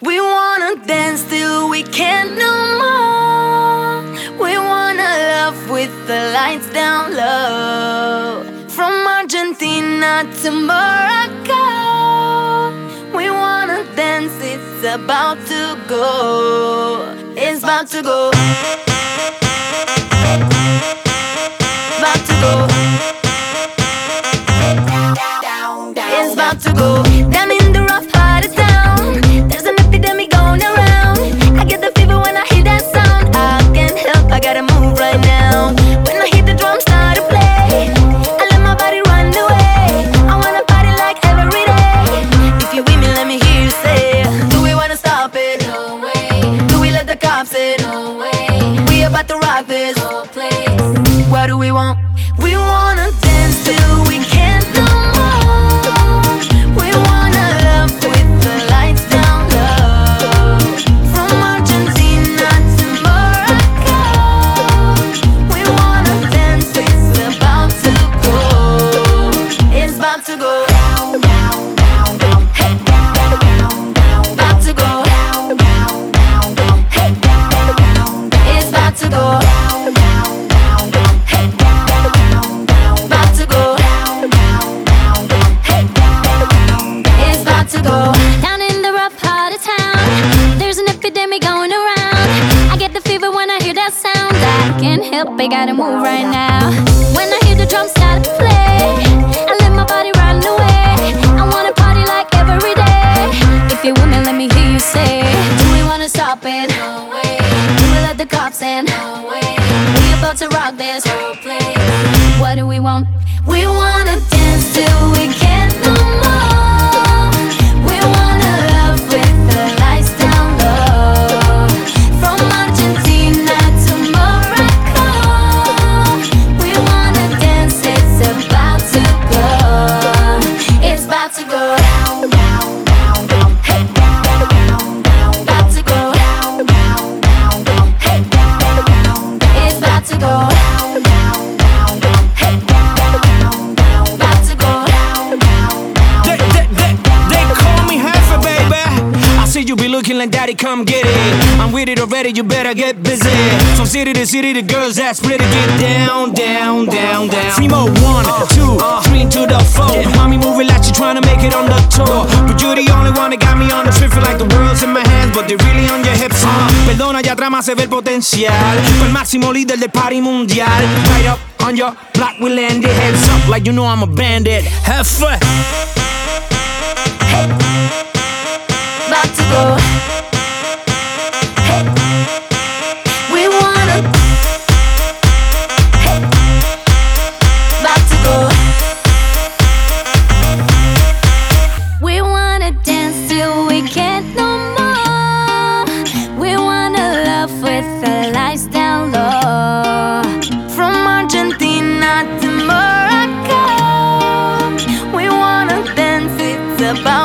We wanna dance till we can't no more. We wanna love with the lights down low. From Argentina to Morocco, we wanna dance, it's about to go. It's about to go. About to go. It's about to go. Down in the rough part of town, there's an epidemic going around. I get the fever when I hear that sound. I can't help, I gotta move right now. When I hear the drums start to play, I let my body run away. I wanna party like every day. If you're with me, let me hear you say, do we wanna stop it? No way. Do we let the cops in? No way. We about to rock this whole place. What do we want? We wanna dance till we can't no more. We wanna love with the lights down low. From Argentina to Morocco, we wanna dance, it's about to go. It's about to go. Down, down, down, down. Hey, down, down, down. About to go. Down, down, down, down. Hey, down, down, down. It's about to go. Down, down, down, down. Hey, down, down, down. About to go. Down, down, down, down. Hey, down, down. It's about to go. Down in the rough part of town, there's an epidemic going around. I get the fever when I hear that sound. I can't help, I gotta move right now. When I hear the drums start to play, I let my body run away. I wanna party like every day. If you're with me, let me hear you say, do we wanna stop it? No way. Do we let the cops in? No way. We about to rock this whole place. What do we want? We wanna dance till we can't no more. We wanna love with the lights down low. From Argentina to Morocco, we wanna dance, it's about to go. It's about to go. Down, down, down, down. Hey, down, down, down. About to go. Down, down, down, down. Hey, down, down, down. It's about to go. Down, down, down, down. Hey, down, down, down. About to go. Down, down, down. They call me Heifer, baby. I see you be looking like daddy, come get it. I'm with it already, you better get busy. From city to city, the girls that split it. Get down, down, down, down. Three more, 1, 2, 3 to the 4. Mommy moving like you trying to make it on the tour. But you're the only one that got me on the trip. Feel like the world's in my hands, but they're really on your hips. Perdona, allá atrás más se ve el potencial. Fue el máximo líder del party mundial. Right up on your block, we landed. Heads up like you know I'm a bandit. Have fun. About to go. Hey, we wanna. Hey, about to go. We wanna dance till we can't no more. We wanna love with the lights down low. From Argentina to Morocco, we wanna dance, it's about